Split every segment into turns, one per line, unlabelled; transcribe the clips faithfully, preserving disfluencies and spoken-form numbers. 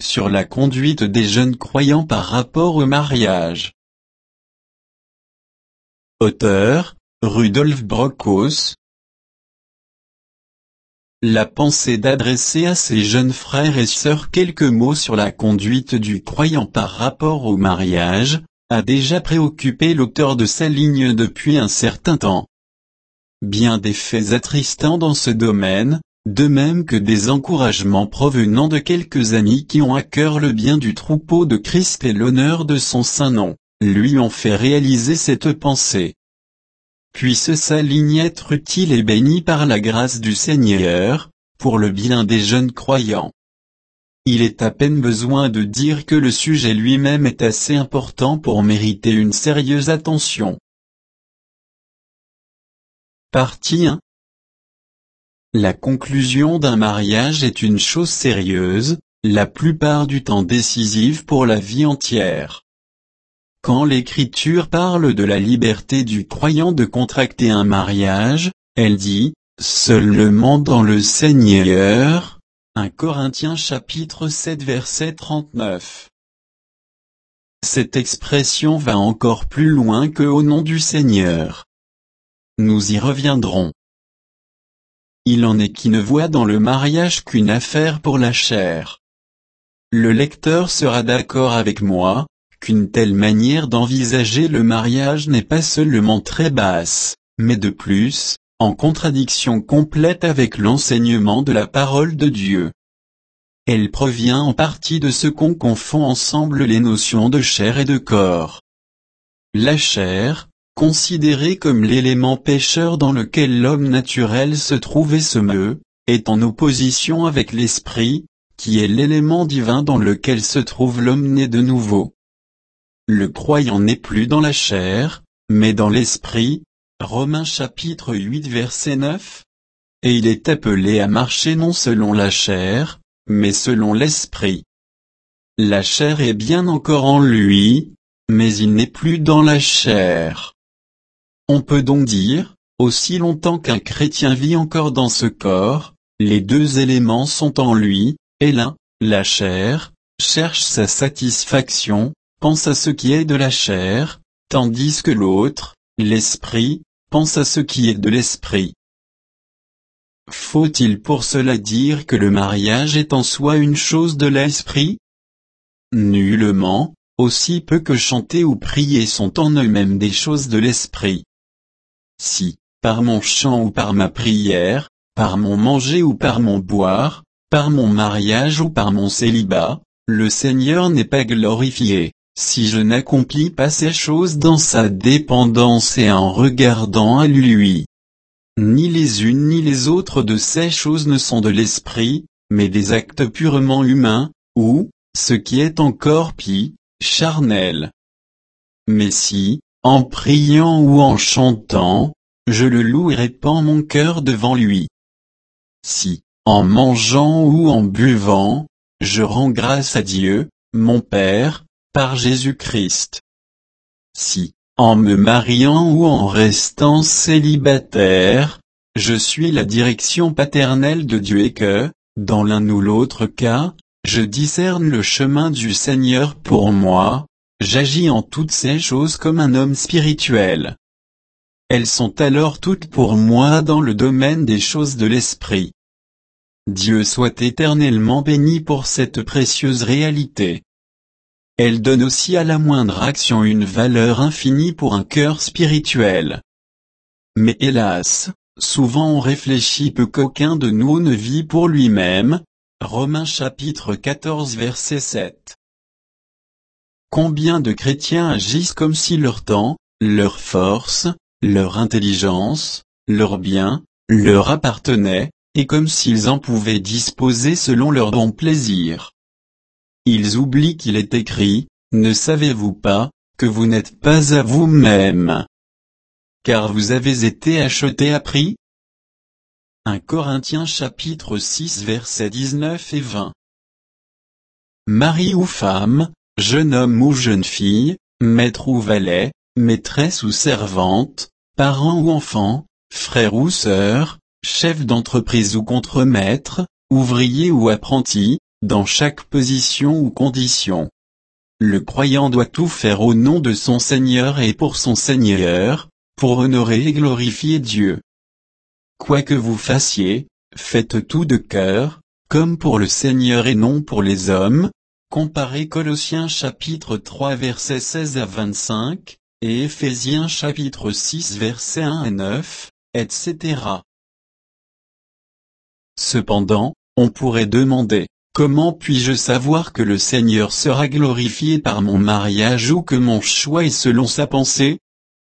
sur la conduite des jeunes croyants par rapport au mariage. Auteur, Rudolf Brockhaus. La pensée d'adresser à ses jeunes frères et sœurs quelques mots sur la conduite du croyant par rapport au mariage, a déjà préoccupé l'auteur de sa ligne depuis un certain temps. Bien des faits attristants dans ce domaine, de même que des encouragements provenant de quelques amis qui ont à cœur le bien du troupeau de Christ et l'honneur de son saint nom, lui ont fait réaliser cette pensée. Puisse sa ligne être utile et bénie par la grâce du Seigneur, pour le bien des jeunes croyants. Il est à peine besoin de dire que le sujet lui-même est assez important pour mériter une sérieuse attention. Partie un. La conclusion d'un mariage est une chose sérieuse, la plupart du temps décisive pour la vie entière. Quand l'Écriture parle de la liberté du croyant de contracter un mariage, elle dit, seulement dans le Seigneur, un Corinthiens chapitre sept verset trente-neuf. Cette expression va encore plus loin que au nom du Seigneur. Nous y reviendrons. Il en est qui ne voient dans le mariage qu'une affaire pour la chair. Le lecteur sera d'accord avec moi, qu'une telle manière d'envisager le mariage n'est pas seulement très basse, mais de plus, en contradiction complète avec l'enseignement de la parole de Dieu. Elle provient en partie de ce qu'on confond ensemble les notions de chair et de corps. La chair, considérée comme l'élément pécheur dans lequel l'homme naturel se trouve et se meut, est en opposition avec l'esprit, qui est l'élément divin dans lequel se trouve l'homme né de nouveau. Le croyant n'est plus dans la chair, mais dans l'esprit, Romains chapitre huit verset neuf, et il est appelé à marcher non selon la chair, mais selon l'esprit. La chair est bien encore en lui, mais il n'est plus dans la chair. On peut donc dire, aussi longtemps qu'un chrétien vit encore dans ce corps, les deux éléments sont en lui, et l'un, la chair, cherche sa satisfaction, pense à ce qui est de la chair, tandis que l'autre, l'esprit, pense à ce qui est de l'esprit. Faut-il pour cela dire que le mariage est en soi une chose de l'esprit? Nullement, aussi peu que chanter ou prier sont en eux-mêmes des choses de l'esprit. Si, par mon chant ou par ma prière, par mon manger ou par mon boire, par mon mariage ou par mon célibat, le Seigneur n'est pas glorifié, si je n'accomplis pas ces choses dans sa dépendance et en regardant à lui. Ni les unes ni les autres de ces choses ne sont de l'esprit, mais des actes purement humains, ou, ce qui est encore pis, charnel. Mais si, en priant ou en chantant, je le loue et répands mon cœur devant lui. Si, en mangeant ou en buvant, je rends grâce à Dieu, mon Père, par Jésus-Christ. Si, en me mariant ou en restant célibataire, je suis la direction paternelle de Dieu et que, dans l'un ou l'autre cas, je discerne le chemin du Seigneur pour moi, j'agis en toutes ces choses comme un homme spirituel. Elles sont alors toutes pour moi dans le domaine des choses de l'esprit. Dieu soit éternellement béni pour cette précieuse réalité. Elle donne aussi à la moindre action une valeur infinie pour un cœur spirituel. Mais hélas, souvent on réfléchit peu qu'aucun de nous ne vit pour lui-même. Romains chapitre quatorze verset sept. Combien de chrétiens agissent comme si leur temps, leur force, leur intelligence, leur bien, leur appartenaient, et comme s'ils en pouvaient disposer selon leur bon plaisir. Ils oublient qu'il est écrit, ne savez-vous pas, que vous n'êtes pas à vous-même, car vous avez été achetés à prix? un Corinthiens chapitre six versets dix-neuf et vingt. Mari ou femme, jeune homme ou jeune fille, maître ou valet, maîtresse ou servante, parent ou enfant, frère ou sœur, chef d'entreprise ou contremaître, ouvrier ou apprenti, dans chaque position ou condition. Le croyant doit tout faire au nom de son Seigneur et pour son Seigneur, pour honorer et glorifier Dieu. Quoi que vous fassiez, faites tout de cœur, comme pour le Seigneur et non pour les hommes. Comparez Colossiens chapitre trois versets seize à vingt-cinq, et Éphésiens chapitre six versets un à neuf, et cetera. Cependant, on pourrait demander, comment puis-je savoir que le Seigneur sera glorifié par mon mariage ou que mon choix est selon sa pensée?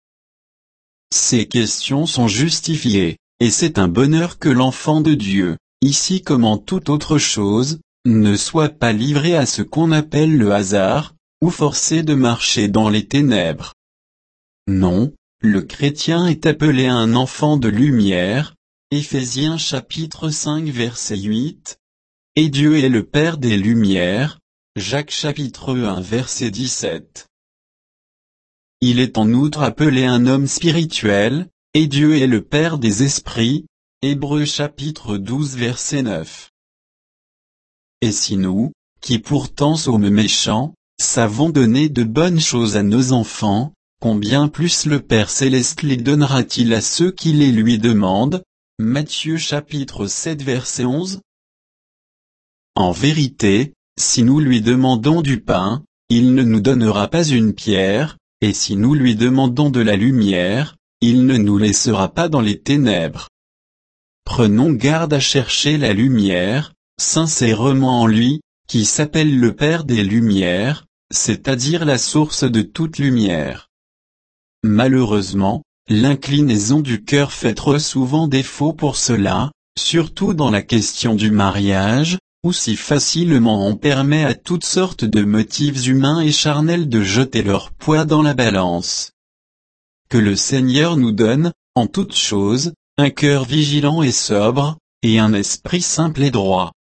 Ces questions sont justifiées, et c'est un bonheur que l'enfant de Dieu, ici comme en toute autre chose, ne soit pas livré à ce qu'on appelle le hasard, ou forcé de marcher dans les ténèbres. Non, le chrétien est appelé un enfant de lumière, Éphésiens chapitre cinq verset huit, et Dieu est le Père des lumières, Jacques chapitre un verset dix-sept. Il est en outre appelé un homme spirituel, et Dieu est le Père des esprits, Hébreux chapitre douze verset neuf. Et si nous, qui pourtant sommes méchants, savons donner de bonnes choses à nos enfants, combien plus le Père céleste les donnera-t-il à ceux qui les lui demandent? Matthieu chapitre sept verset onze. En vérité, si nous lui demandons du pain, il ne nous donnera pas une pierre, et si nous lui demandons de la lumière, il ne nous laissera pas dans les ténèbres. Prenons garde à chercher la lumière, sincèrement en lui, qui s'appelle le Père des Lumières, c'est-à-dire la source de toute lumière. Malheureusement, l'inclinaison du cœur fait trop souvent défaut pour cela, surtout dans la question du mariage, où si facilement on permet à toutes sortes de motifs humains et charnels de jeter leur poids dans la balance. Que le Seigneur nous donne, en toutes choses, un cœur vigilant et sobre, et un esprit simple et droit.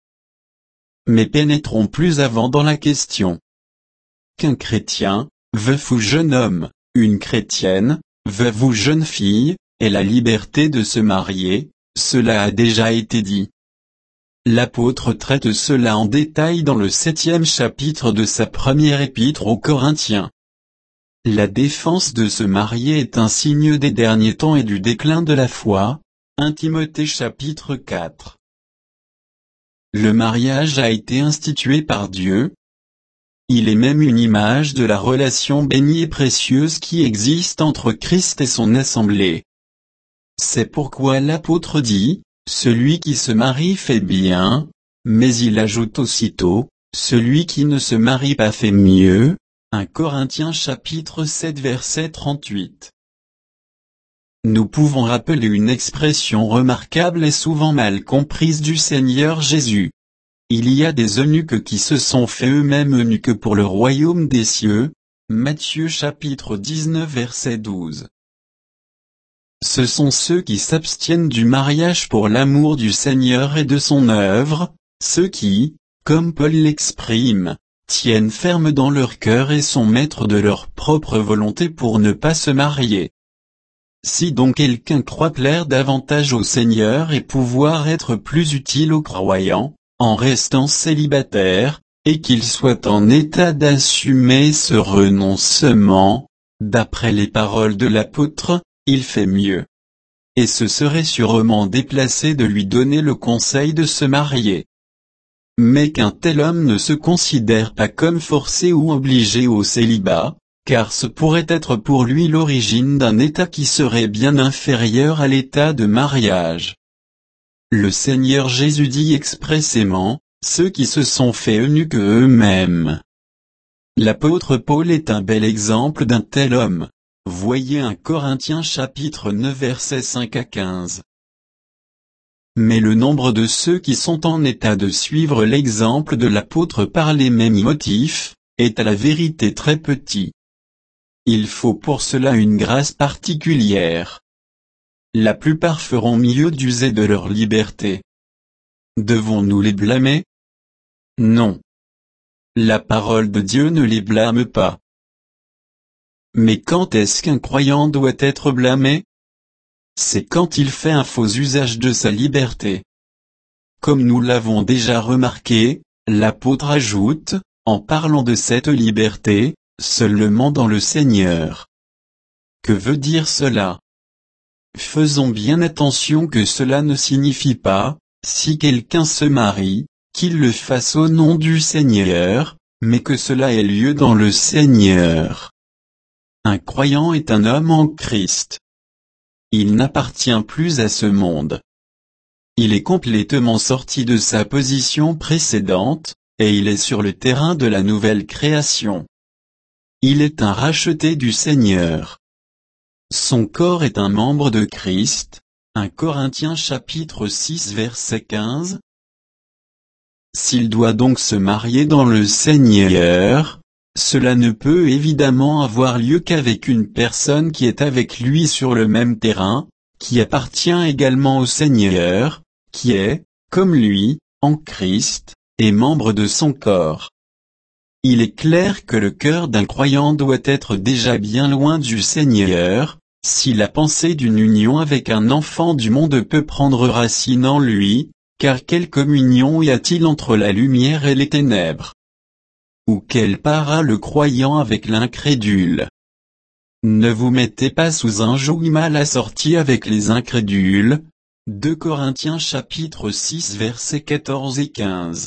Mais pénétrons plus avant dans la question. Qu'un chrétien, veuf ou jeune homme, une chrétienne, veuve ou jeune fille, ait la liberté de se marier, cela a déjà été dit. L'apôtre traite cela en détail dans le septième chapitre de sa première épître aux Corinthiens. La défense de se marier est un signe des derniers temps et du déclin de la foi, premier Timothée chapitre quatre. Le mariage a été institué par Dieu. Il est même une image de la relation bénie et précieuse qui existe entre Christ et son assemblée. C'est pourquoi l'apôtre dit, « Celui qui se marie fait bien », mais il ajoute aussitôt, « Celui qui ne se marie pas fait mieux », premier Corinthiens chapitre sept verset trente-huit. Nous pouvons rappeler une expression remarquable et souvent mal comprise du Seigneur Jésus. Il y a des eunuques qui se sont fait eux-mêmes eunuques pour le royaume des cieux, Matthieu chapitre dix-neuf verset douze. Ce sont ceux qui s'abstiennent du mariage pour l'amour du Seigneur et de son œuvre, ceux qui, comme Paul l'exprime, tiennent ferme dans leur cœur et sont maîtres de leur propre volonté pour ne pas se marier. Si donc quelqu'un croit plaire davantage au Seigneur et pouvoir être plus utile aux croyants, en restant célibataire, et qu'il soit en état d'assumer ce renoncement, d'après les paroles de l'apôtre, il fait mieux. Et ce serait sûrement déplacé de lui donner le conseil de se marier. Mais qu'un tel homme ne se considère pas comme forcé ou obligé au célibat, car ce pourrait être pour lui l'origine d'un état qui serait bien inférieur à l'état de mariage. Le Seigneur Jésus dit expressément, ceux qui se sont fait eunuques eux-mêmes. L'apôtre Paul est un bel exemple d'un tel homme. Voyez premier Corinthiens chapitre neuf versets cinq à quinze. Mais le nombre de ceux qui sont en état de suivre l'exemple de l'apôtre par les mêmes motifs, est à la vérité très petit. Il faut pour cela une grâce particulière. La plupart feront mieux d'user de leur liberté. Devons-nous les blâmer? Non. La parole de Dieu ne les blâme pas. Mais quand est-ce qu'un croyant doit être blâmé? C'est quand il fait un faux usage de sa liberté. Comme nous l'avons déjà remarqué, L'apôtre ajoute, en parlant de cette liberté, seulement dans le Seigneur. Que veut dire cela? Faisons bien attention que cela ne signifie pas, si quelqu'un se marie, qu'il le fasse au nom du Seigneur, mais que cela ait lieu dans le Seigneur. Un croyant est un homme en Christ. Il n'appartient plus à ce monde. Il est complètement sorti de sa position précédente, et il est sur le terrain de la nouvelle création. Il est un racheté du Seigneur. Son corps est un membre de Christ, un Corinthiens chapitre six verset quinze. S'il doit donc se marier dans le Seigneur, cela ne peut évidemment avoir lieu qu'avec une personne qui est avec lui sur le même terrain, qui appartient également au Seigneur, qui est, comme lui, en Christ, et membre de son corps. Il est clair que le cœur d'un croyant doit être déjà bien loin du Seigneur, si la pensée d'une union avec un enfant du monde peut prendre racine en lui, car quelle communion y a-t-il entre la lumière et les ténèbres? Ou quelle part a le croyant avec l'incrédule? Ne vous mettez pas sous un joug mal assorti avec les incrédules. deux Corinthiens chapitre six versets quatorze et quinze.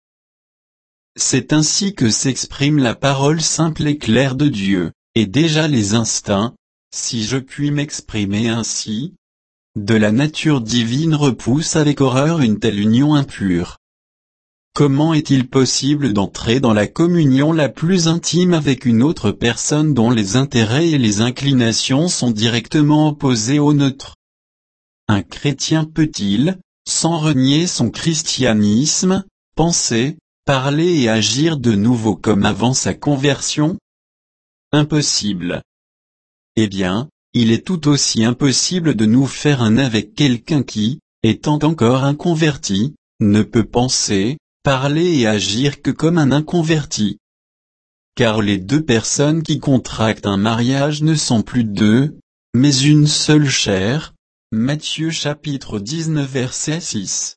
C'est ainsi que s'exprime la parole simple et claire de Dieu, et déjà les instincts, si je puis m'exprimer ainsi, de la nature divine repoussent avec horreur une telle union impure. Comment est-il possible d'entrer dans la communion la plus intime avec une autre personne dont les intérêts et les inclinations sont directement opposés aux nôtres? Un chrétien peut-il, sans renier son christianisme, penser, parler et agir de nouveau comme avant sa conversion? Impossible. Eh bien, il est tout aussi impossible de nous faire un avec quelqu'un qui, étant encore inconverti, ne peut penser, parler et agir que comme un inconverti. Car les deux personnes qui contractent un mariage ne sont plus deux, mais une seule chair. Matthieu chapitre dix-neuf verset six.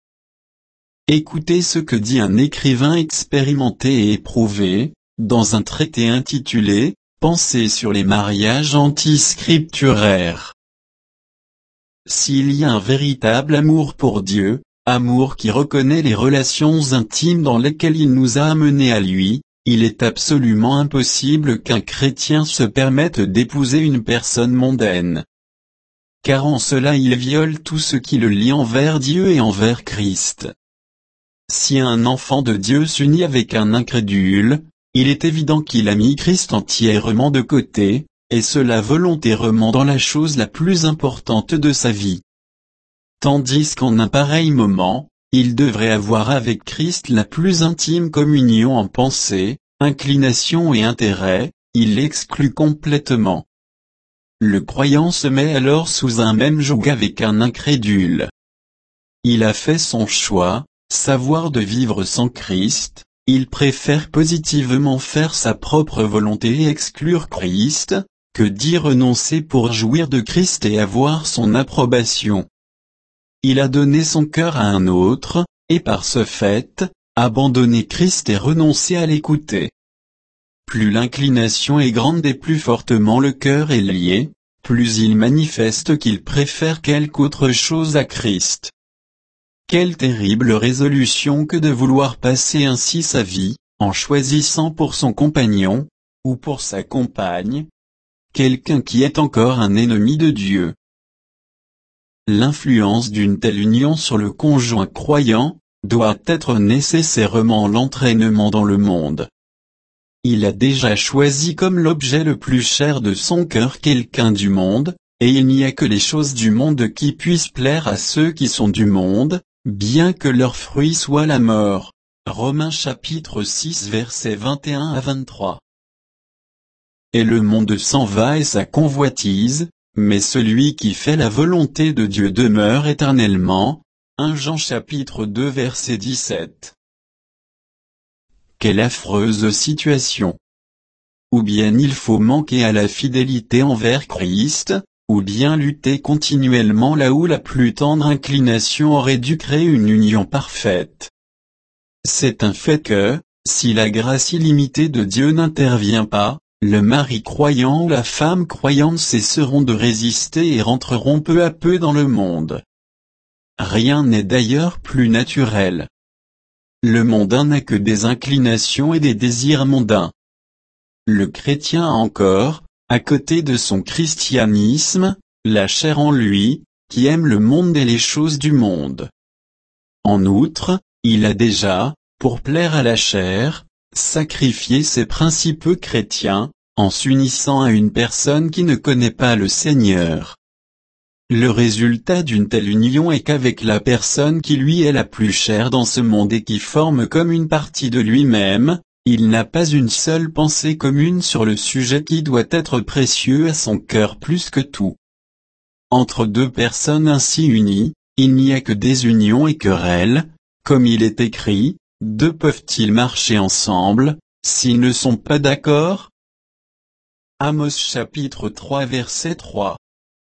Écoutez ce que dit un écrivain expérimenté et éprouvé, dans un traité intitulé « Pensées sur les mariages antiscripturaires ». S'il y a un véritable amour pour Dieu, amour qui reconnaît les relations intimes dans lesquelles il nous a amenés à lui, il est absolument impossible qu'un chrétien se permette d'épouser une personne mondaine. Car en cela il viole tout ce qui le lie envers Dieu et envers Christ. Si un enfant de Dieu s'unit avec un incrédule, il est évident qu'il a mis Christ entièrement de côté, et cela volontairement dans la chose la plus importante de sa vie. Tandis qu'en un pareil moment, il devrait avoir avec Christ la plus intime communion en pensée, inclination et intérêt, il l'exclut complètement. Le croyant se met alors sous un même joug avec un incrédule. Il a fait son choix, savoir de vivre sans Christ, il préfère positivement faire sa propre volonté et exclure Christ, que d'y renoncer pour jouir de Christ et avoir son approbation. Il a donné son cœur à un autre, et par ce fait, abandonné Christ et renoncé à l'écouter. Plus l'inclination est grande et plus fortement le cœur est lié, plus il manifeste qu'il préfère quelque autre chose à Christ. Quelle terrible résolution que de vouloir passer ainsi sa vie, en choisissant pour son compagnon, ou pour sa compagne, quelqu'un qui est encore un ennemi de Dieu. L'influence d'une telle union sur le conjoint croyant, doit être nécessairement l'entraînement dans le monde. Il a déjà choisi comme l'objet le plus cher de son cœur quelqu'un du monde, et il n'y a que les choses du monde qui puissent plaire à ceux qui sont du monde, bien que leur fruit soit la mort. Romains chapitre six versets vingt et un à vingt-trois. Et le monde s'en va et sa convoitise, mais celui qui fait la volonté de Dieu demeure éternellement. premier Jean chapitre deux verset dix-sept. Quelle affreuse situation! Ou bien il faut manquer à la fidélité envers Christ, ou bien lutter continuellement là où la plus tendre inclination aurait dû créer une union parfaite. C'est un fait que, si la grâce illimitée de Dieu n'intervient pas, le mari croyant ou la femme croyante cesseront de résister et rentreront peu à peu dans le monde. Rien n'est d'ailleurs plus naturel. Le mondain n'a que des inclinations et des désirs mondains. Le chrétien a encore, à côté de son christianisme, la chair en lui, qui aime le monde et les choses du monde. En outre, il a déjà, pour plaire à la chair, sacrifié ses principes chrétiens, en s'unissant à une personne qui ne connaît pas le Seigneur. Le résultat d'une telle union est qu'avec la personne qui lui est la plus chère dans ce monde et qui forme comme une partie de lui-même, il n'a pas une seule pensée commune sur le sujet qui doit être précieux à son cœur plus que tout. Entre deux personnes ainsi unies, il n'y a que désunion et querelle, comme il est écrit, deux peuvent-ils marcher ensemble, s'ils ne sont pas d'accord? Amos chapitre trois verset trois.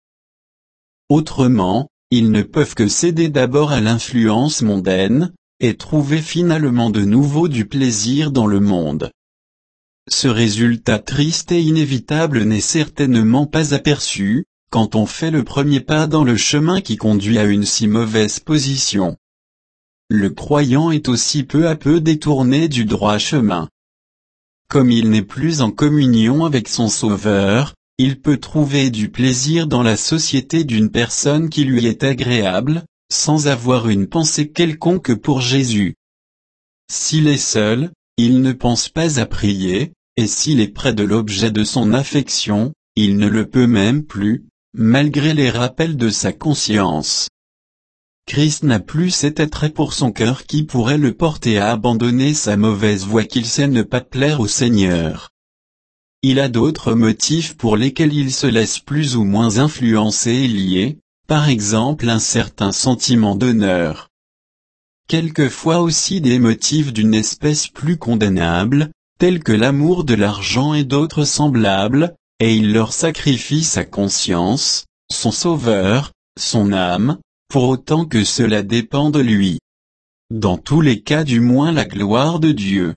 Autrement, ils ne peuvent que céder d'abord à l'influence mondaine, et trouver finalement de nouveau du plaisir dans le monde. Ce résultat triste et inévitable n'est certainement pas aperçu, quand on fait le premier pas dans le chemin qui conduit à une si mauvaise position. Le croyant est aussi peu à peu détourné du droit chemin. Comme il n'est plus en communion avec son Sauveur, il peut trouver du plaisir dans la société d'une personne qui lui est agréable, sans avoir une pensée quelconque pour Jésus. S'il est seul, il ne pense pas à prier, et s'il est près de l'objet de son affection, il ne le peut même plus, malgré les rappels de sa conscience. Christ n'a plus cet attrait pour son cœur qui pourrait le porter à abandonner sa mauvaise voie qu'il sait ne pas plaire au Seigneur. Il a d'autres motifs pour lesquels il se laisse plus ou moins influencer et lier, par exemple un certain sentiment d'honneur. Quelquefois aussi des motifs d'une espèce plus condamnable, tels que l'amour de l'argent et d'autres semblables, et il leur sacrifie sa conscience, son Sauveur, son âme, pour autant que cela dépend de lui. Dans tous les cas du moins la gloire de Dieu.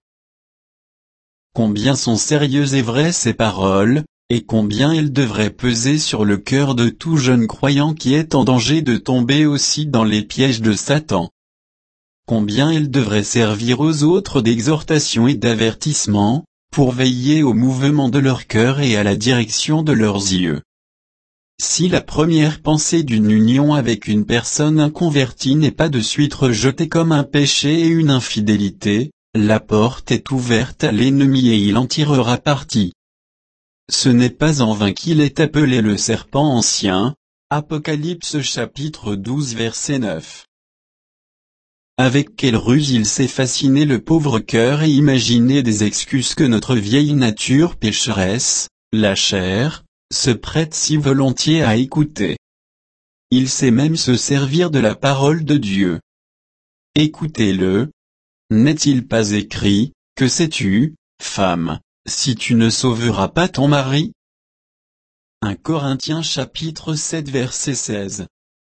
Combien sont sérieuses et vraies ces paroles, et combien elles devraient peser sur le cœur de tout jeune croyant qui est en danger de tomber aussi dans les pièges de Satan. Combien elles devraient servir aux autres d'exhortation et d'avertissement, pour veiller au mouvement de leur cœur et à la direction de leurs yeux. Si la première pensée d'une union avec une personne inconvertie n'est pas de suite rejetée comme un péché et une infidélité, la porte est ouverte à l'ennemi et il en tirera parti. Ce n'est pas en vain qu'il est appelé le serpent ancien, Apocalypse chapitre douze verset neuf. Avec quelle ruse il sait fasciner le pauvre cœur et imaginer des excuses que notre vieille nature pécheresse, la chair, se prête si volontiers à écouter. Il sait même se servir de la parole de Dieu. Écoutez-le. N'est-il pas écrit, que sais-tu, femme, si tu ne sauveras pas ton mari? un Corinthiens chapitre sept verset seize.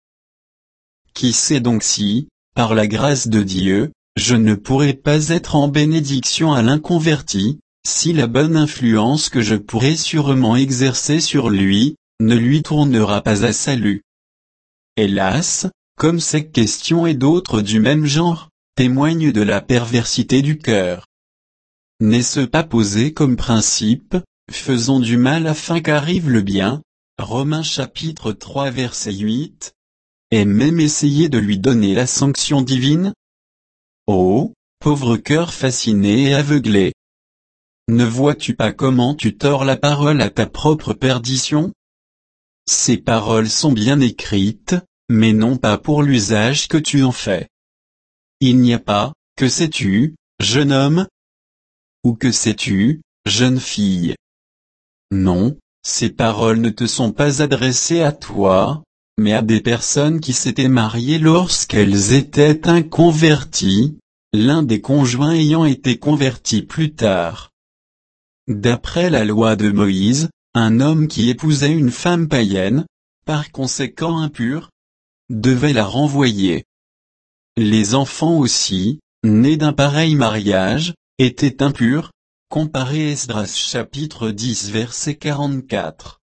Qui sait donc si, par la grâce de Dieu, je ne pourrais pas être en bénédiction à l'inconverti, si la bonne influence que je pourrais sûrement exercer sur lui, ne lui tournera pas à salut. Hélas, comme ces questions et d'autres du même genre, témoignent de la perversité du cœur. N'est-ce pas posé comme principe, faisons du mal afin qu'arrive le bien, Romains chapitre trois verset huit, et même essayer de lui donner la sanction divine? Oh, pauvre cœur fasciné et aveuglé! Ne vois-tu pas comment tu tords la parole à ta propre perdition? Ces paroles sont bien écrites, mais non pas pour l'usage que tu en fais. Il n'y a pas, que sais-tu, jeune homme? Ou que sais-tu, jeune fille? Non, ces paroles ne te sont pas adressées à toi, mais à des personnes qui s'étaient mariées lorsqu'elles étaient inconverties, l'un des conjoints ayant été converti plus tard. D'après la loi de Moïse, un homme qui épousait une femme païenne, par conséquent impure, devait la renvoyer. Les enfants aussi, né d'un pareil mariage, était impur, comparez Esdras chapitre dix verset quarante-quatre.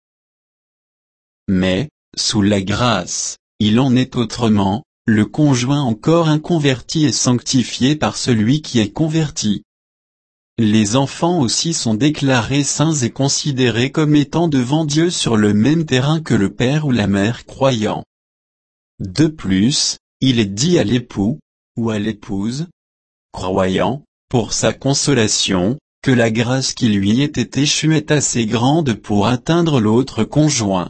Mais, sous la grâce, il en est autrement, le conjoint encore inconverti est sanctifié par celui qui est converti. Les enfants aussi sont déclarés saints et considérés comme étant devant Dieu sur le même terrain que le père ou la mère croyant. De plus, il est dit à l'époux, ou à l'épouse, croyant, pour sa consolation, que la grâce qui lui était échue est assez grande pour atteindre l'autre conjoint.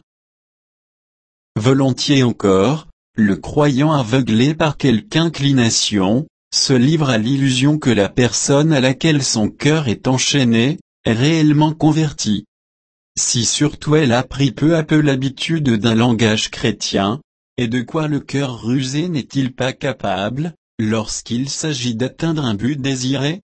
Volontiers encore, le croyant aveuglé par quelque inclination, se livre à l'illusion que la personne à laquelle son cœur est enchaîné, est réellement convertie. Si surtout elle a pris peu à peu l'habitude d'un langage chrétien, et de quoi le cœur rusé n'est-il pas capable, lorsqu'il s'agit d'atteindre un but désiré?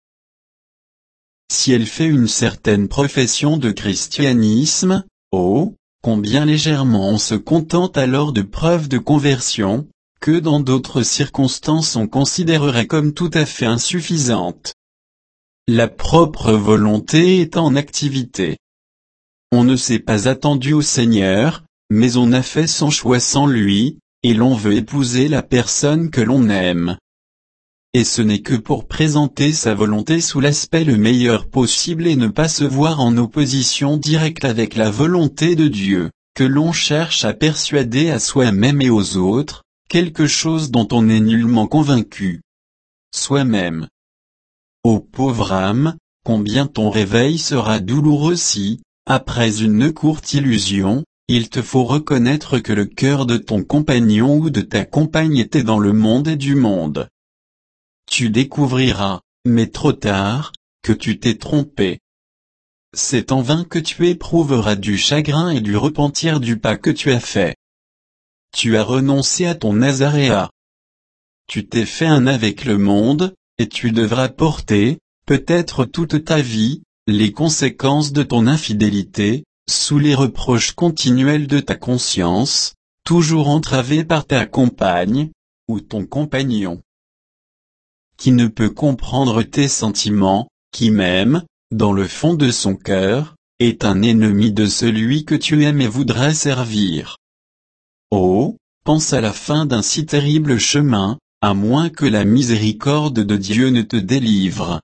Si elle fait une certaine profession de christianisme, oh, combien légèrement on se contente alors de preuves de conversion, que dans d'autres circonstances on considérerait comme tout à fait insuffisantes. La propre volonté est en activité. On ne s'est pas attendu au Seigneur, mais on a fait son choix sans lui, et l'on veut épouser la personne que l'on aime. Et ce n'est que pour présenter sa volonté sous l'aspect le meilleur possible et ne pas se voir en opposition directe avec la volonté de Dieu, que l'on cherche à persuader à soi-même et aux autres, quelque chose dont on n'est nullement convaincu. Soi-même. Ô pauvre âme, combien ton réveil sera douloureux si, après une courte illusion, il te faut reconnaître que le cœur de ton compagnon ou de ta compagne était dans le monde et du monde. Tu découvriras, mais trop tard, que tu t'es trompé. C'est en vain que tu éprouveras du chagrin et du repentir du pas que tu as fait. Tu as renoncé à ton Nazaréat. Tu t'es fait un avec le monde, et tu devras porter, peut-être toute ta vie, les conséquences de ton infidélité, sous les reproches continuels de ta conscience, toujours entravée par ta compagne, ou ton compagnon, qui ne peut comprendre tes sentiments, qui même, dans le fond de son cœur, est un ennemi de celui que tu aimes et voudrais servir. Oh, pense à la fin d'un si terrible chemin, à moins que la miséricorde de Dieu ne te délivre.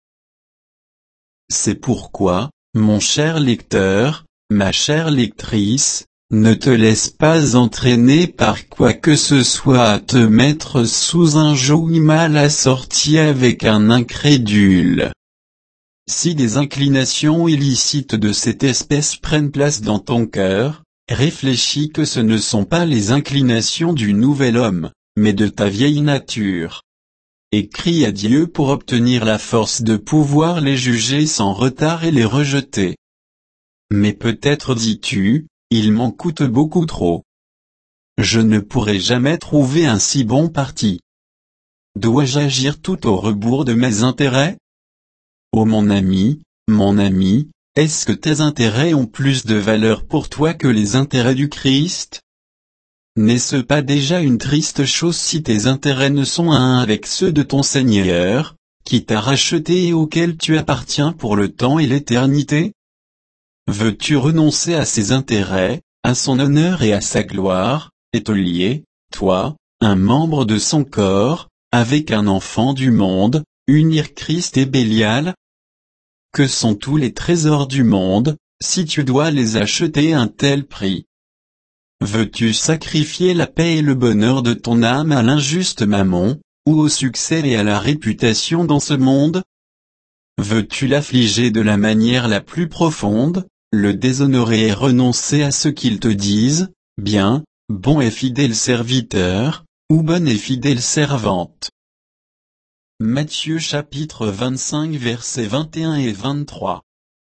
C'est pourquoi, mon cher lecteur, ma chère lectrice, ne te laisse pas entraîner par quoi que ce soit à te mettre sous un joug mal assorti avec un incrédule. Si des inclinations illicites de cette espèce prennent place dans ton cœur, réfléchis que ce ne sont pas les inclinations du nouvel homme, mais de ta vieille nature. Et crie à Dieu pour obtenir la force de pouvoir les juger sans retard et les rejeter. Mais peut-être dis-tu, il m'en coûte beaucoup trop. Je ne pourrai jamais trouver un si bon parti. Dois-je agir tout au rebours de mes intérêts? Oh mon ami, mon ami, est-ce que tes intérêts ont plus de valeur pour toi que les intérêts du Christ? N'est-ce pas déjà une triste chose si tes intérêts ne sont un avec ceux de ton Seigneur, qui t'a racheté et auquel tu appartiens pour le temps et l'éternité? Veux-tu renoncer à ses intérêts, à son honneur et à sa gloire, et te lier, toi, un membre de son corps, avec un enfant du monde, unir Christ et Bélial? Que sont tous les trésors du monde, si tu dois les acheter à un tel prix? Veux-tu sacrifier la paix et le bonheur de ton âme à l'injuste mammon, ou au succès et à la réputation dans ce monde? Veux-tu l'affliger de la manière la plus profonde, le déshonorer et renoncer à ce qu'ils te disent, bien, bon et fidèle serviteur, ou bonne et fidèle servante? Matthieu chapitre vingt-cinq versets vingt et un et vingt-trois.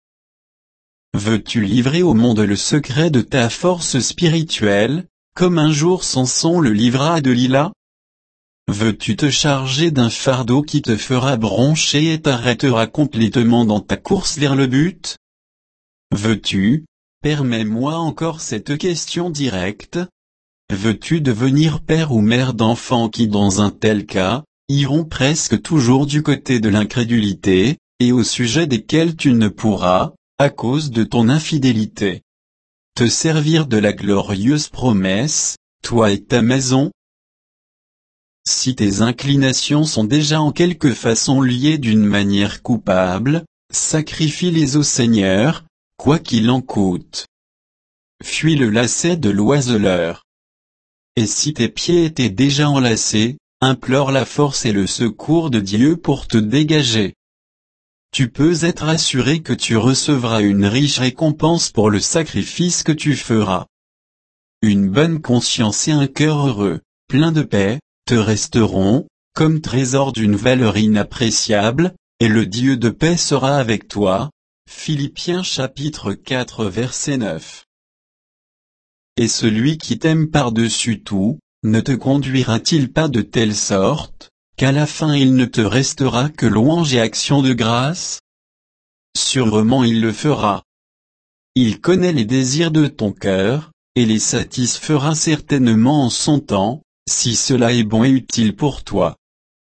Veux-tu livrer au monde le secret de ta force spirituelle, comme un jour Samson le livra à Delila? Veux-tu te charger d'un fardeau qui te fera broncher et t'arrêtera complètement dans ta course vers le but? Veux-tu, permets-moi encore cette question directe, veux-tu devenir père ou mère d'enfants qui dans un tel cas, iront presque toujours du côté de l'incrédulité, et au sujet desquels tu ne pourras, à cause de ton infidélité, te servir de la glorieuse promesse, toi et ta maison. Si tes inclinations sont déjà en quelque façon liées d'une manière coupable, sacrifie-les au Seigneur, quoi qu'il en coûte. Fuis le lacet de l'oiseleur. Et si tes pieds étaient déjà enlacés, implore la force et le secours de Dieu pour te dégager. Tu peux être assuré que tu recevras une riche récompense pour le sacrifice que tu feras. Une bonne conscience et un cœur heureux, plein de paix, te resteront, comme trésor d'une valeur inappréciable, et le Dieu de paix sera avec toi. Philippiens chapitre quatre verset neuf. Et celui qui t'aime par-dessus tout, ne te conduira-t-il pas de telle sorte, qu'à la fin il ne te restera que louange et action de grâce? Sûrement il le fera. Il connaît les désirs de ton cœur, et les satisfera certainement en son temps, si cela est bon et utile pour toi.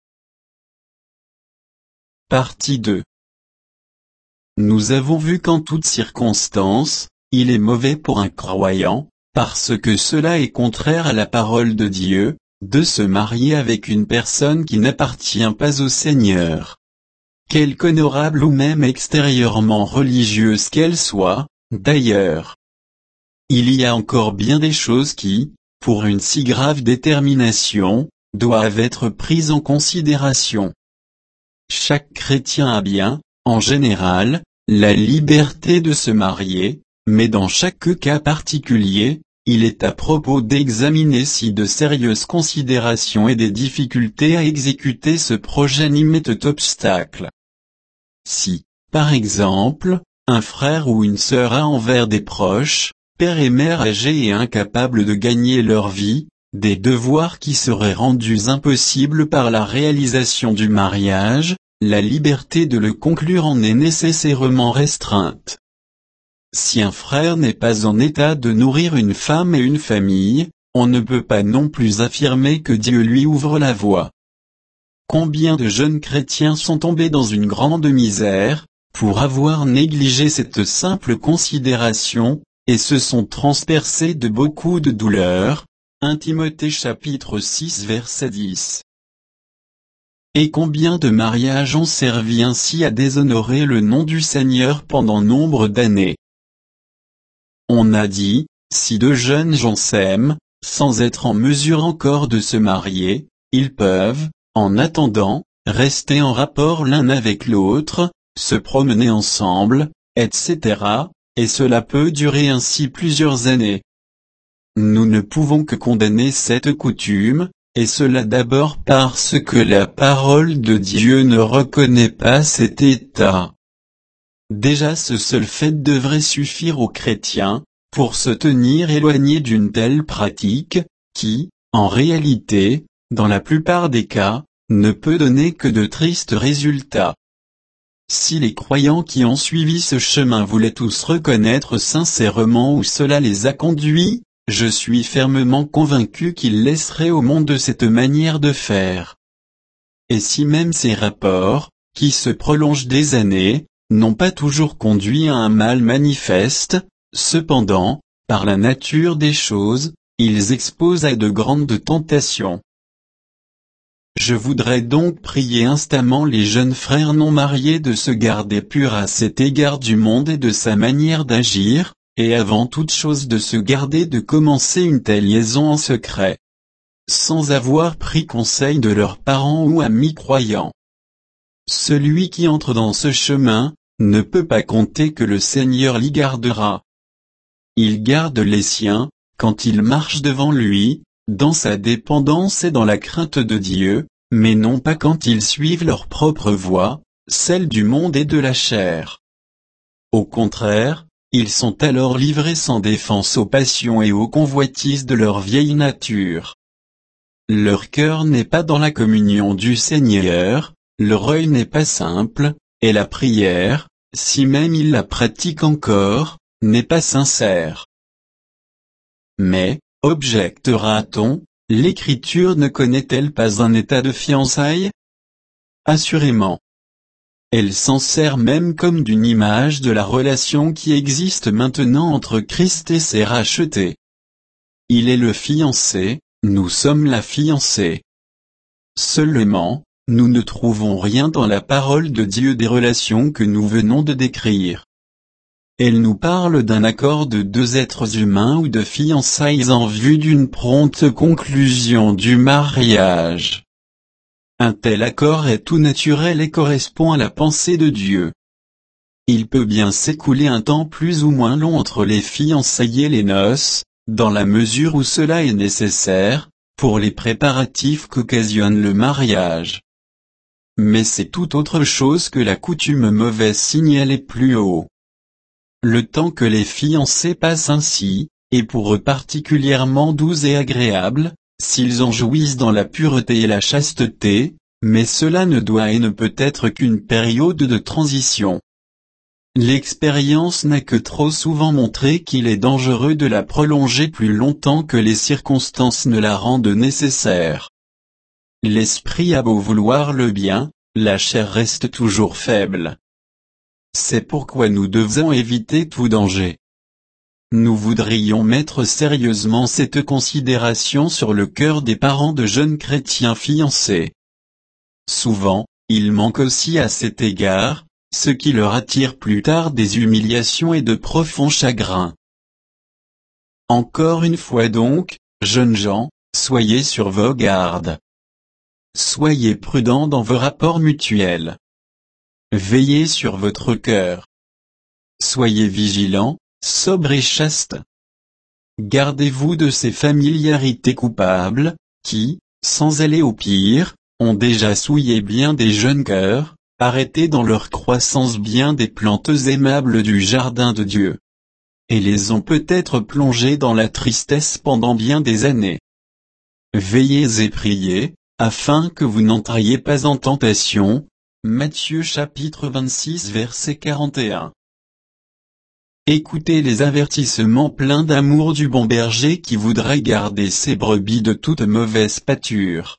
Partie deux. Nous avons vu qu'en toutes circonstances, il est mauvais pour un croyant, parce que cela est contraire à la parole de Dieu, de se marier avec une personne qui n'appartient pas au Seigneur. Quelque honorable ou même extérieurement religieuse qu'elle soit, d'ailleurs. Il y a encore bien des choses qui, pour une si grave détermination, doivent être prises en considération. Chaque chrétien a bien, en général, la liberté de se marier, mais dans chaque cas particulier, il est à propos d'examiner si de sérieuses considérations et des difficultés à exécuter ce projet n'y mettent obstacle. Si, par exemple, un frère ou une sœur a envers des proches, père et mère âgés et incapables de gagner leur vie, des devoirs qui seraient rendus impossibles par la réalisation du mariage, la liberté de le conclure en est nécessairement restreinte. Si un frère n'est pas en état de nourrir une femme et une famille, on ne peut pas non plus affirmer que Dieu lui ouvre la voie. Combien de jeunes chrétiens sont tombés dans une grande misère, pour avoir négligé cette simple considération, et se sont transpercés de beaucoup de douleurs. un Timothée chapitre six verset dix. Et combien de mariages ont servi ainsi à déshonorer le nom du Seigneur pendant nombre d'années. On a dit, si deux jeunes gens s'aiment, sans être en mesure encore de se marier, ils peuvent, en attendant, rester en rapport l'un avec l'autre, se promener ensemble, et cetera, et cela peut durer ainsi plusieurs années. Nous ne pouvons que condamner cette coutume, et cela d'abord parce que la parole de Dieu ne reconnaît pas cet état. Déjà ce seul fait devrait suffire aux chrétiens, pour se tenir éloignés d'une telle pratique, qui, en réalité, dans la plupart des cas, ne peut donner que de tristes résultats. Si les croyants qui ont suivi ce chemin voulaient tous reconnaître sincèrement où cela les a conduits, je suis fermement convaincu qu'ils laisseraient au monde cette manière de faire. Et si même ces rapports, qui se prolongent des années, n'ont pas toujours conduit à un mal manifeste, cependant, par la nature des choses, ils exposent à de grandes tentations. Je voudrais donc prier instamment les jeunes frères non mariés de se garder purs à cet égard du monde et de sa manière d'agir, et avant toute chose de se garder de commencer une telle liaison en secret, sans avoir pris conseil de leurs parents ou amis croyants. Celui qui entre dans ce chemin, ne peut pas compter que le Seigneur l'y gardera. Il garde les siens, quand ils marchent devant lui, dans sa dépendance et dans la crainte de Dieu, mais non pas quand ils suivent leur propre voie, celle du monde et de la chair. Au contraire, ils sont alors livrés sans défense aux passions et aux convoitises de leur vieille nature. Leur cœur n'est pas dans la communion du Seigneur, leur œil n'est pas simple, et la prière, si même ils la pratiquent encore, n'est pas sincère. Mais, objectera-t-on, L'Écriture ne connaît-elle pas un état de fiançailles? Assurément. Elle s'en sert même comme d'une image de la relation qui existe maintenant entre Christ et ses rachetés. Il est le fiancé, nous sommes la fiancée. Seulement, nous ne trouvons rien dans la parole de Dieu des relations que nous venons de décrire. Elle nous parle d'un accord de deux êtres humains ou de fiançailles en vue d'une prompte conclusion du mariage. Un tel accord est tout naturel et correspond à la pensée de Dieu. Il peut bien s'écouler un temps plus ou moins long entre les fiançailles et les noces, dans la mesure où cela est nécessaire, pour les préparatifs qu'occasionne le mariage. Mais c'est tout autre chose que la coutume mauvaise signalée plus haut. Le temps que les fiancés passent ainsi, est pour eux particulièrement doux et agréable, s'ils en jouissent dans la pureté et la chasteté, mais cela ne doit et ne peut être qu'une période de transition. L'expérience n'a que trop souvent montré qu'il est dangereux de la prolonger plus longtemps que les circonstances ne la rendent nécessaire. L'esprit a beau vouloir le bien, la chair reste toujours faible. C'est pourquoi nous devons éviter tout danger. Nous voudrions mettre sérieusement cette considération sur le cœur des parents de jeunes chrétiens fiancés. Souvent, il manque aussi à cet égard, ce qui leur attire plus tard des humiliations et de profonds chagrins. Encore une fois donc, jeunes gens, soyez sur vos gardes. Soyez prudents dans vos rapports mutuels. Veillez sur votre cœur. Soyez vigilants, sobres et chastes. Gardez-vous de ces familiarités coupables, qui, sans aller au pire, ont déjà souillé bien des jeunes cœurs, arrêtés dans leur croissance bien des plantes aimables du jardin de Dieu. Et les ont peut-être plongés dans la tristesse pendant bien des années. Veillez et priez, afin que vous n'entriez pas en tentation. Matthieu chapitre vingt-six verset quarante et un. Écoutez les avertissements pleins d'amour du bon berger qui voudrait garder ses brebis de toute mauvaise pâture.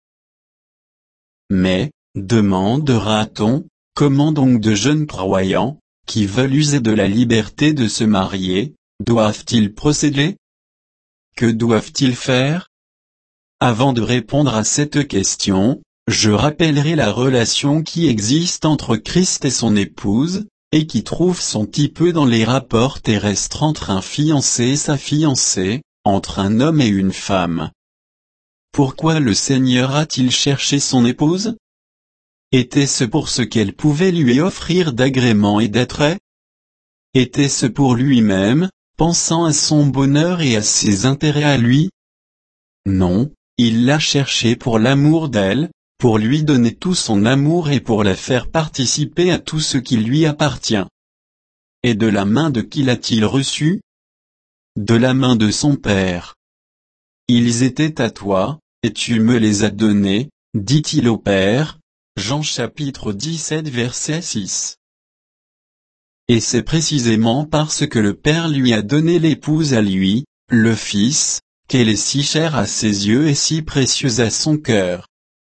Mais, demandera-t-on, comment donc de jeunes croyants, qui veulent user de la liberté de se marier, doivent-ils procéder? Que doivent-ils faire? Avant de répondre à cette question, je rappellerai la relation qui existe entre Christ et son épouse, et qui trouve son type dans les rapports terrestres entre un fiancé et sa fiancée, entre un homme et une femme. Pourquoi le Seigneur a-t-il cherché son épouse? Était-ce pour ce qu'elle pouvait lui offrir d'agréments et d'attraits? Était-ce pour lui-même, pensant à son bonheur et à ses intérêts à lui? Non, il l'a cherchée pour l'amour d'elle, pour lui donner tout son amour et pour la faire participer à tout ce qui lui appartient. Et de la main de qui l'a-t-il reçu? De la main de son Père. Ils étaient à toi, et tu me les as donnés, dit-il au Père. Jean chapitre dix-sept verset six. Et c'est précisément parce que le Père lui a donné l'épouse à lui, le Fils, qu'elle est si chère à ses yeux et si précieuse à son cœur.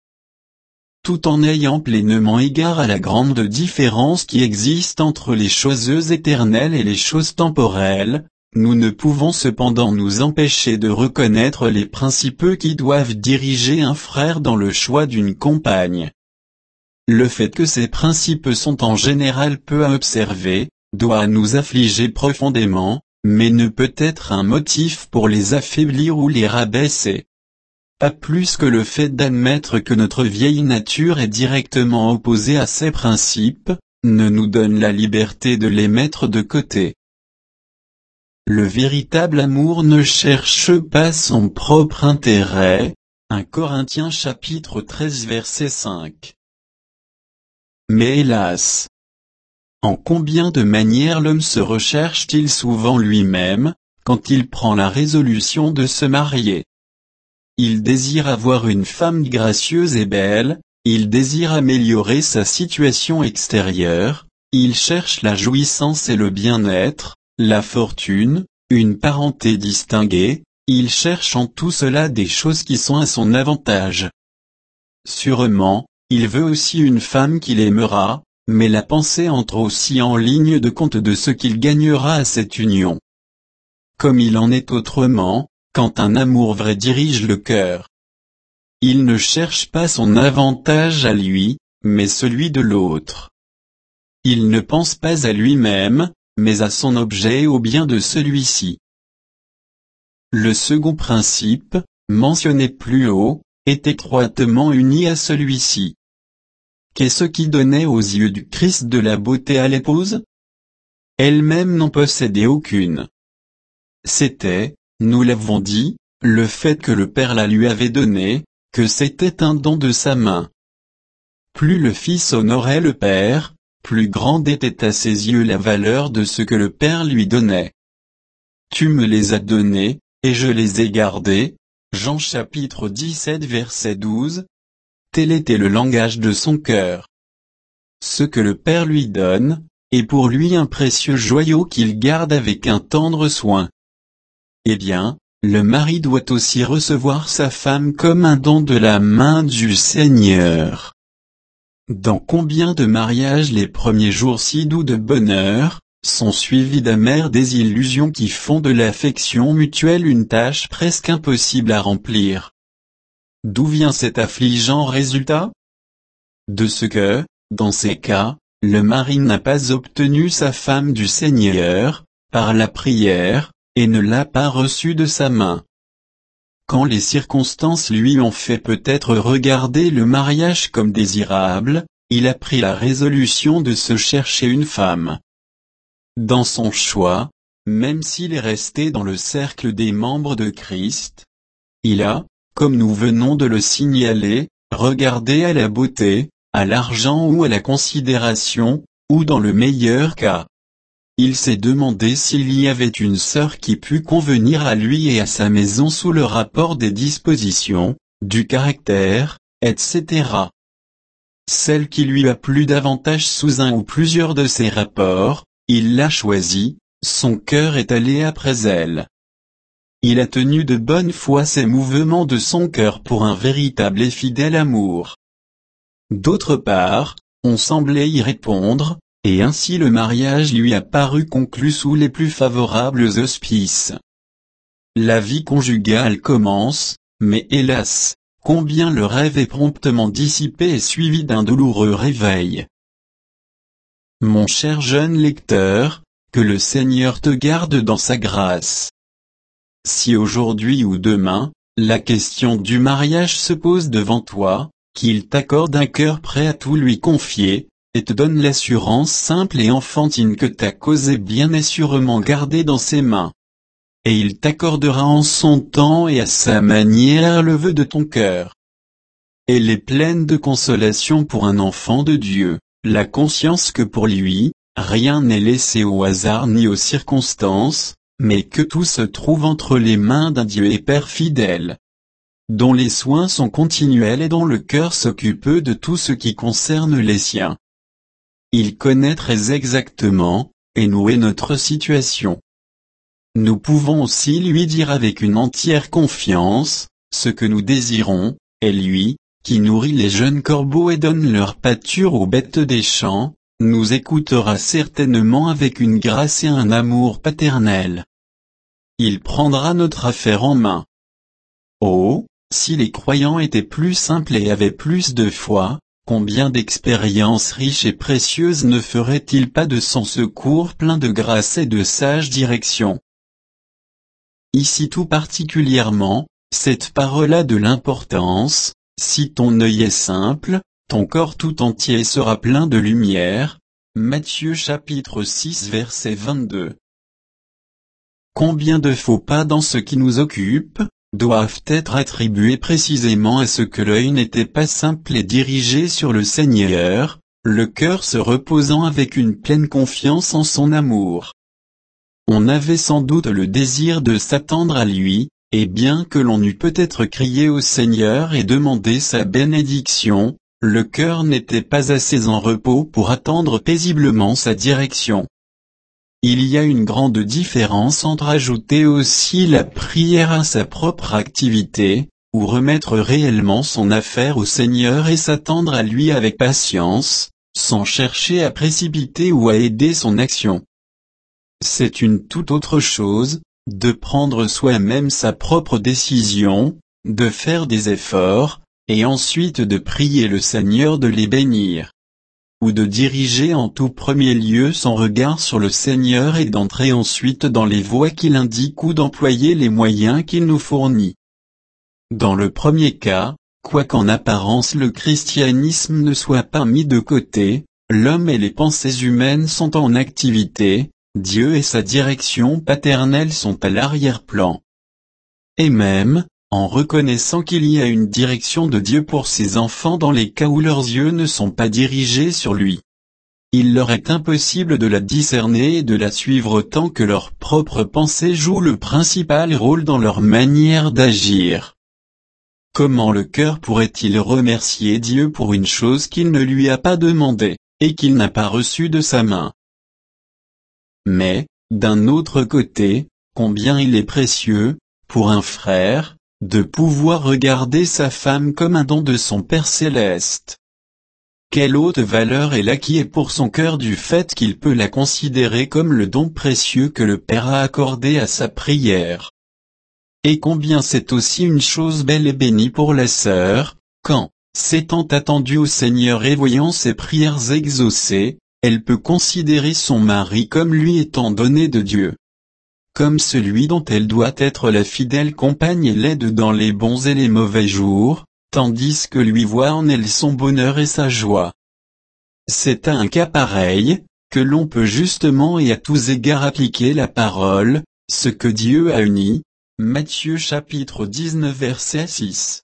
Tout en ayant pleinement égard à la grande différence qui existe entre les choses éternelles et les choses temporelles, nous ne pouvons cependant nous empêcher de reconnaître les principes qui doivent diriger un frère dans le choix d'une compagne. Le fait que ces principes sont en général peu à observer, doit nous affliger profondément, mais ne peut être un motif pour les affaiblir ou les rabaisser. Pas plus que le fait d'admettre que notre vieille nature est directement opposée à ces principes, ne nous donne la liberté de les mettre de côté. Le véritable amour ne cherche pas son propre intérêt. un Corinthiens chapitre treize verset cinq. Mais hélas! En combien de manières l'homme se recherche-t-il souvent lui-même, quand il prend la résolution de se marier? Il désire avoir une femme gracieuse et belle, il désire améliorer sa situation extérieure, il cherche la jouissance et le bien-être, la fortune, une parenté distinguée, il cherche en tout cela des choses qui sont à son avantage. Sûrement, il veut aussi une femme qu'il aimera, mais la pensée entre aussi en ligne de compte de ce qu'il gagnera à cette union. Comme il en est autrement, quand un amour vrai dirige le cœur. Il ne cherche pas son avantage à lui, mais celui de l'autre. Il ne pense pas à lui-même, mais à son objet et au bien de celui-ci. Le second principe, mentionné plus haut, est étroitement uni à celui-ci. Qu'est-ce qui donnait aux yeux du Christ de la beauté à l'épouse? Elle-même n'en possédait aucune. C'était, nous l'avons dit, le fait que le Père la lui avait donnée, que c'était un don de sa main. Plus le Fils honorait le Père, plus grande était à ses yeux la valeur de ce que le Père lui donnait. Tu me les as donnés, et je les ai gardés. Jean chapitre dix-sept verset douze. Tel était le langage de son cœur. Ce que le Père lui donne, est pour lui un précieux joyau qu'il garde avec un tendre soin. Eh bien, le mari doit aussi recevoir sa femme comme un don de la main du Seigneur. Dans combien de mariages les premiers jours si doux de bonheur, sont suivis d'amères désillusions qui font de l'affection mutuelle une tâche presque impossible à remplir. D'où vient cet affligeant résultat? De ce que, dans ces cas, le mari n'a pas obtenu sa femme du Seigneur, par la prière, et ne l'a pas reçue de sa main. Quand les circonstances lui ont fait peut-être regarder le mariage comme désirable, il a pris la résolution de se chercher une femme. Dans son choix, même s'il est resté dans le cercle des membres de Christ, il a, comme nous venons de le signaler, regardé à la beauté, à l'argent ou à la considération, ou dans le meilleur cas. Il s'est demandé s'il y avait une sœur qui pût convenir à lui et à sa maison sous le rapport des dispositions, du caractère, et cetera. Celle qui lui a plu davantage sous un ou plusieurs de ces rapports, il l'a choisie, son cœur est allé après elle. Il a tenu de bonne foi ces mouvements de son cœur pour un véritable et fidèle amour. D'autre part, on semblait y répondre, et ainsi le mariage lui a paru conclu sous les plus favorables auspices. La vie conjugale commence, mais hélas, combien le rêve est promptement dissipé et suivi d'un douloureux réveil. Mon cher jeune lecteur, que le Seigneur te garde dans sa grâce. Si aujourd'hui ou demain, la question du mariage se pose devant toi, qu'il t'accorde un cœur prêt à tout lui confier, et te donne l'assurance simple et enfantine que ta cause est bien et sûrement gardée dans ses mains. Et il t'accordera en son temps et à sa manière le vœu de ton cœur. Elle est pleine de consolation pour un enfant de Dieu, la conscience que pour lui, rien n'est laissé au hasard ni aux circonstances, mais que tout se trouve entre les mains d'un Dieu et Père fidèle, dont les soins sont continuels et dont le cœur s'occupe de tout ce qui concerne les siens. Il connaît très exactement, et nous est notre situation. Nous pouvons aussi lui dire avec une entière confiance, ce que nous désirons, et lui, qui nourrit les jeunes corbeaux et donne leur pâture aux bêtes des champs, nous écoutera certainement avec une grâce et un amour paternel. Il prendra notre affaire en main. Oh, si les croyants étaient plus simples et avaient plus de foi, combien d'expériences riches et précieuses ne feraient-ils pas de son secours plein de grâce et de sage direction? Ici tout particulièrement, cette parole a de l'importance, si ton œil est simple, ton corps tout entier sera plein de lumière. Matthieu chapitre six verset vingt-deux. Combien de faux pas dans ce qui nous occupe, doivent être attribués précisément à ce que l'œil n'était pas simple et dirigé sur le Seigneur, le cœur se reposant avec une pleine confiance en son amour. On avait sans doute le désir de s'attendre à lui, et bien que l'on eût peut-être crié au Seigneur et demandé sa bénédiction, le cœur n'était pas assez en repos pour attendre paisiblement sa direction. il y a une grande différence entre ajouter aussi la prière à sa propre activité, ou remettre réellement son affaire au Seigneur et s'attendre à lui avec patience, sans chercher à précipiter ou à aider son action. C'est une toute autre chose, de prendre soi-même sa propre décision, de faire des efforts, et ensuite de prier le Seigneur de les bénir. Ou de diriger en tout premier lieu son regard sur le Seigneur et d'entrer ensuite dans les voies qu'il indique ou d'employer les moyens qu'il nous fournit. Dans le premier cas, quoiqu'en apparence le christianisme ne soit pas mis de côté, l'homme et les pensées humaines sont en activité, Dieu et sa direction paternelle sont à l'arrière-plan. Et même, en reconnaissant qu'il y a une direction de Dieu pour ses enfants dans les cas où leurs yeux ne sont pas dirigés sur lui, il leur est impossible de la discerner et de la suivre tant que leurs propres pensées jouent le principal rôle dans leur manière d'agir. Comment le cœur pourrait-il remercier Dieu pour une chose qu'il ne lui a pas demandée, et qu'il n'a pas reçue de sa main? Mais, d'un autre côté, combien il est précieux, pour un frère, de pouvoir regarder sa femme comme un don de son Père céleste. Quelle haute valeur elle acquiert pour son cœur du fait qu'il peut la considérer comme le don précieux que le Père a accordé à sa prière. Et combien c'est aussi une chose belle et bénie pour la sœur, quand, s'étant attendue au Seigneur et voyant ses prières exaucées, elle peut considérer son mari comme lui étant donné de Dieu, comme celui dont elle doit être la fidèle compagne et l'aide dans les bons et les mauvais jours, tandis que lui voit en elle son bonheur et sa joie. C'est à un cas pareil, que l'on peut justement et à tous égards appliquer la parole, ce que Dieu a uni, Matthieu chapitre dix-neuf verset six.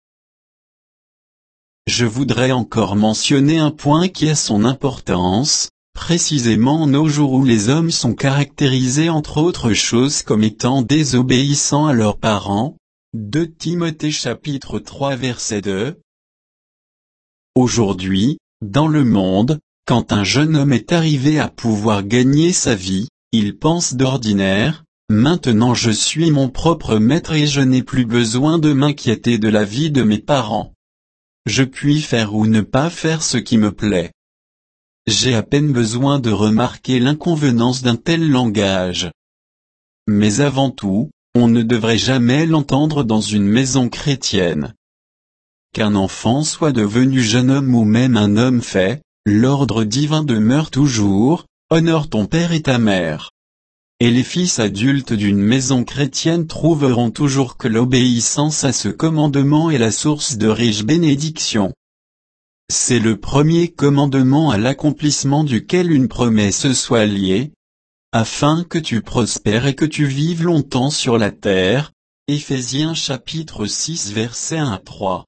Je voudrais encore mentionner un point qui a son importance, précisément en nos jours où les hommes sont caractérisés entre autres choses comme étant désobéissants à leurs parents. deux Timothée chapitre trois verset deux. Aujourd'hui, dans le monde, quand un jeune homme est arrivé à pouvoir gagner sa vie, il pense d'ordinaire: maintenant je suis mon propre maître et je n'ai plus besoin de m'inquiéter de la vie de mes parents. Je puis faire ou ne pas faire ce qui me plaît. J'ai à peine besoin de remarquer l'inconvenance d'un tel langage. Mais avant tout, on ne devrait jamais l'entendre dans une maison chrétienne. Qu'un enfant soit devenu jeune homme ou même un homme fait, l'ordre divin demeure toujours: honore ton père et ta mère. Et les fils adultes d'une maison chrétienne trouveront toujours que l'obéissance à ce commandement est la source de riches bénédictions. C'est le premier commandement à l'accomplissement duquel une promesse soit liée, afin que tu prospères et que tu vives longtemps sur la terre. Éphésiens chapitre six verset un à trois.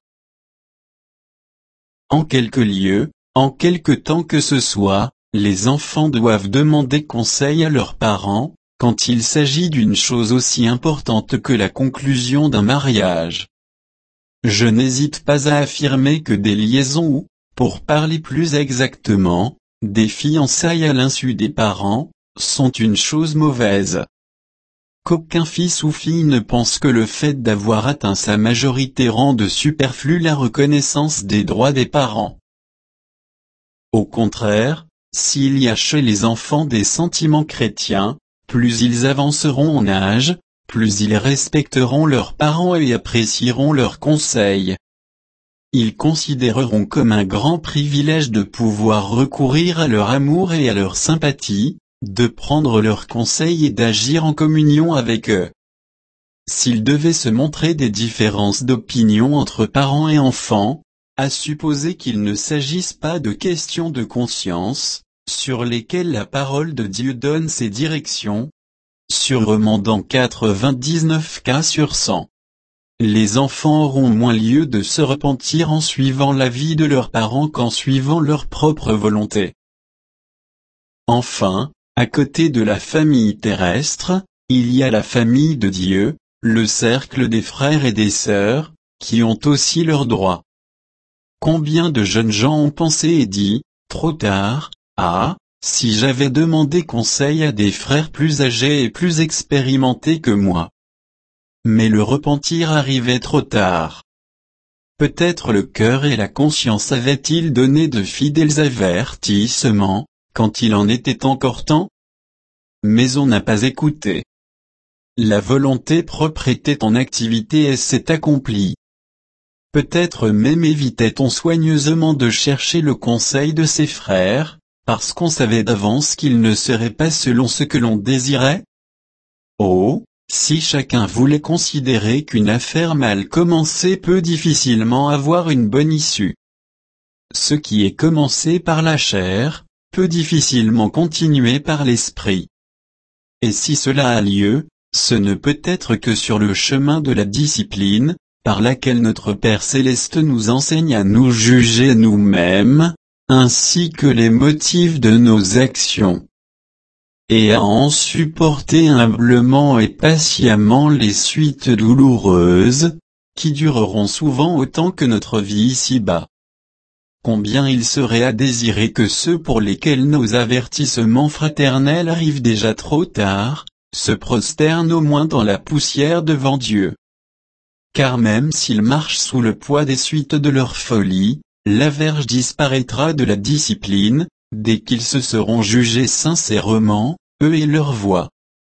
En quelque lieu, en quelque temps que ce soit, les enfants doivent demander conseil à leurs parents, quand il s'agit d'une chose aussi importante que la conclusion d'un mariage. Je n'hésite pas à affirmer que des liaisons ou, pour parler plus exactement, des fiançailles à l'insu des parents, sont une chose mauvaise. Qu'aucun fils ou fille ne pense que le fait d'avoir atteint sa majorité rende superflue la reconnaissance des droits des parents. Au contraire, s'il y a chez les enfants des sentiments chrétiens, plus ils avanceront en âge, plus ils respecteront leurs parents et apprécieront leurs conseils. Ils considéreront comme un grand privilège de pouvoir recourir à leur amour et à leur sympathie, de prendre leurs conseils et d'agir en communion avec eux. S'il devait se montrer des différences d'opinion entre parents et enfants, à supposer qu'il ne s'agisse pas de questions de conscience, sur lesquelles la parole de Dieu donne ses directions, sûrement dans quatre-vingt-dix-neuf cas sur cent. Les enfants auront moins lieu de se repentir en suivant l'avis de leurs parents qu'en suivant leur propre volonté. Enfin, à côté de la famille terrestre, il y a la famille de Dieu, le cercle des frères et des sœurs, qui ont aussi leurs droits. Combien de jeunes gens ont pensé et dit, trop tard: ah, si j'avais demandé conseil à des frères plus âgés et plus expérimentés que moi. Mais le repentir arrivait trop tard. Peut-être le cœur et la conscience avaient-ils donné de fidèles avertissements, quand il en était encore temps? Mais on n'a pas écouté. La volonté propre était en activité et s'est accomplie. Peut-être même évitait-on soigneusement de chercher le conseil de ses frères, parce qu'on savait d'avance qu'il ne serait pas selon ce que l'on désirait? Oh, si chacun voulait considérer qu'une affaire mal commencée peut difficilement avoir une bonne issue. Ce qui est commencé par la chair, peut difficilement continuer par l'esprit. Et si cela a lieu, ce ne peut être que sur le chemin de la discipline, par laquelle notre Père Céleste nous enseigne à nous juger nous-mêmes, ainsi que les motifs de nos actions, et à en supporter humblement et patiemment les suites douloureuses, qui dureront souvent autant que notre vie ici-bas. Combien il serait à désirer que ceux pour lesquels nos avertissements fraternels arrivent déjà trop tard, se prosternent au moins dans la poussière devant Dieu. Car même s'ils marchent sous le poids des suites de leur folie, la verge disparaîtra de la discipline, dès qu'ils se seront jugés sincèrement, eux et leur voix.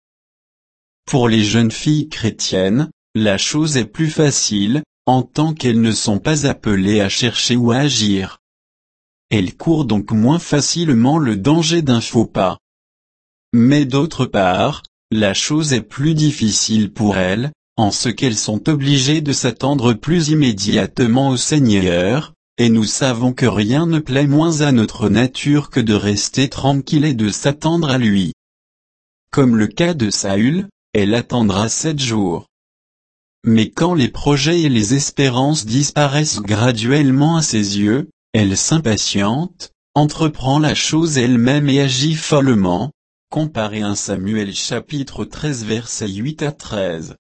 Pour les jeunes filles chrétiennes, la chose est plus facile, en tant qu'elles ne sont pas appelées à chercher ou à agir. Elles courent donc moins facilement le danger d'un faux pas. Mais d'autre part, la chose est plus difficile pour elles, en ce qu'elles sont obligées de s'attendre plus immédiatement au Seigneur, et nous savons que rien ne plaît moins à notre nature que de rester tranquille et de s'attendre à lui. Comme le cas de Saül, elle attendra sept jours. Mais quand les projets et les espérances disparaissent graduellement à ses yeux, elle s'impatiente, entreprend la chose elle-même et agit follement. Comparez un Samuel chapitre treize versets huit à treize.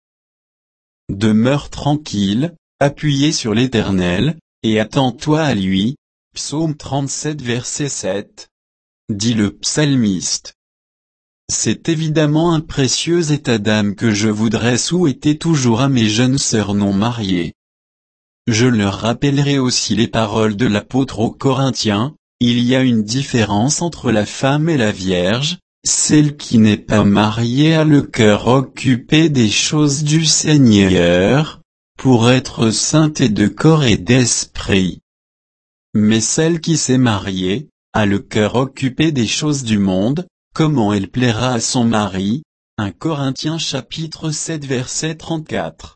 Demeure tranquille, appuyé sur l'Éternel, et attends-toi à lui. Psaume trente-sept verset sept. Dit le psalmiste. C'est évidemment un précieux état d'âme que je voudrais souhaiter toujours à mes jeunes sœurs non mariées. Je leur rappellerai aussi les paroles de l'apôtre aux Corinthiens, il y a une différence entre la femme et la vierge, celle qui n'est pas mariée a le cœur occupé des choses du Seigneur, pour être sainte et de corps et d'esprit. Mais celle qui s'est mariée, a le cœur occupé des choses du monde, comment elle plaira à son mari, un Corinthiens chapitre sept verset trente-quatre.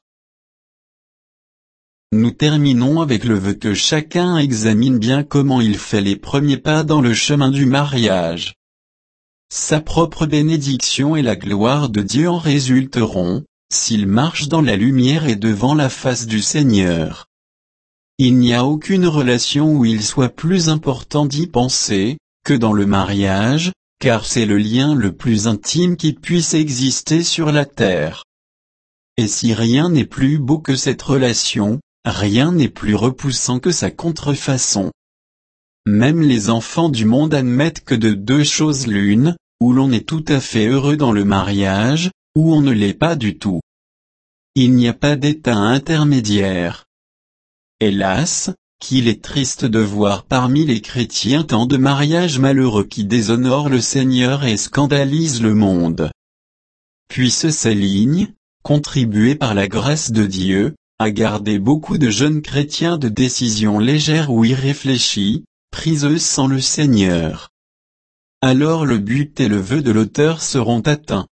Nous terminons avec le vœu que chacun examine bien comment il fait les premiers pas dans le chemin du mariage. Sa propre bénédiction et la gloire de Dieu en résulteront, s'il marche dans la lumière et devant la face du Seigneur. Il n'y a aucune relation où il soit plus important d'y penser, que dans le mariage, car c'est le lien le plus intime qui puisse exister sur la terre. Et si rien n'est plus beau que cette relation, rien n'est plus repoussant que sa contrefaçon. Même les enfants du monde admettent que de deux choses l'une, où l'on est tout à fait heureux dans le mariage, ou on ne l'est pas du tout. Il n'y a pas d'état intermédiaire. Hélas, qu'il est triste de voir parmi les chrétiens tant de mariages malheureux qui déshonorent le Seigneur et scandalisent le monde. Puisse ces lignes, contribuer par la grâce de Dieu, à garder beaucoup de jeunes chrétiens de décisions légères ou irréfléchies, prises sans le Seigneur. Alors le but et le vœu de l'auteur seront atteints.